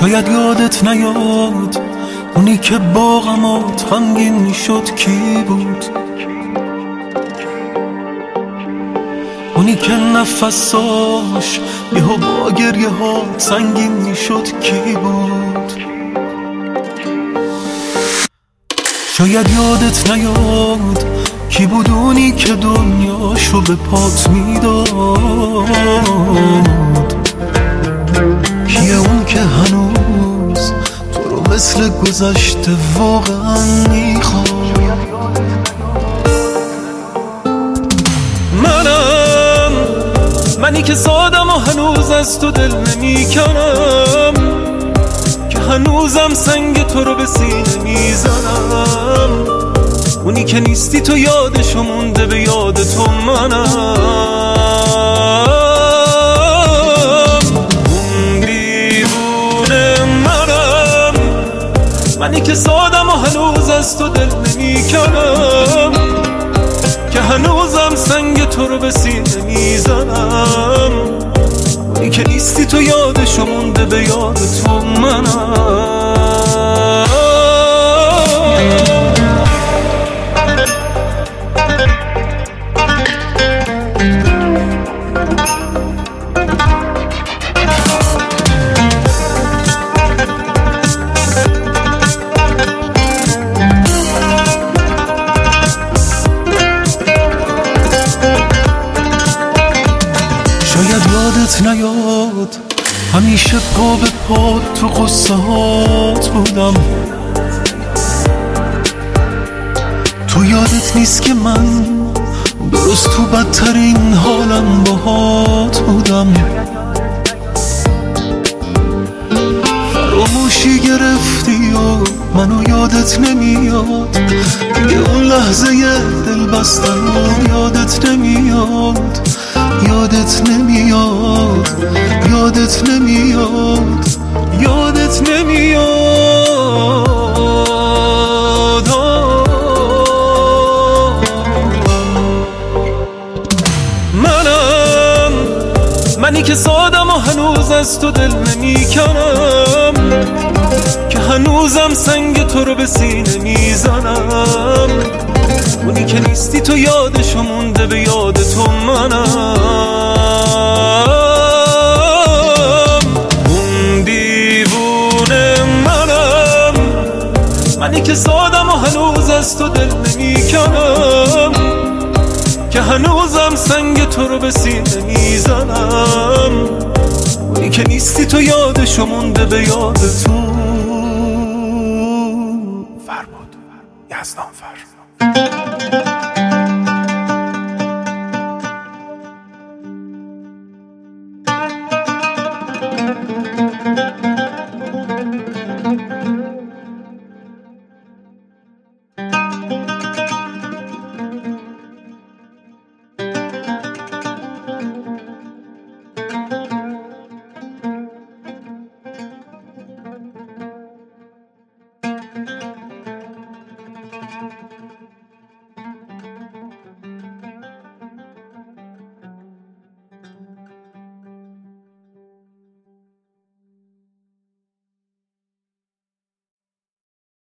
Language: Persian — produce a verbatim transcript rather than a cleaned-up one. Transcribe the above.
شاید یادت نیاد اونی که با غمات غمگین شد کی بود، اونی که نفساش یهو با گریه ها سنگین شد کی بود. شاید یادت نیاد کی بود اونی که دنیاشو به پات میداد، کیه اون که هنوز تو رو مثل گذشته واقعا میخواد. منم منی که سادم و هنوز از تو دل نمیکنم، که هنوزم سنگ تو رو به سینه میزنم. اونی که نیستی تو یادشو مونده به یاد تو منم. اون دیوونه منم، منی که سادم و هنوز از تو دل نمیکنم، که هنوزم سنگ تو رو به سینه میزنم. اونی که نیستی تو یادشو مونده به یاد تو منم. شاید یادت نیاد همیشه پا به پا تو قصه هات بودم، تو یادت نیست که من درست تو بدترین حالم باهات بودم. فراموشی گرفتی و منو یادت نمیاد، دیگه اون لحظه دل بستن و یادت نمیاد، یادت نمیاد، یادت نمیاد، یادت نمیاد. منم منی که سادم و هنوز از تو دل نمیکنم، که هنوزم سنگ تو رو به سینه میزنم. اونی که نیستی تو یادشو مونده به یاد تو منم. اون دیوونه منم، منی که سادم و هنوز از تو دل نمیکنم، که هنوزم سنگ تو رو به سینه میزنم. اونی که نیستی تو یادشو مونده به یاد تو. فربود یزدان فر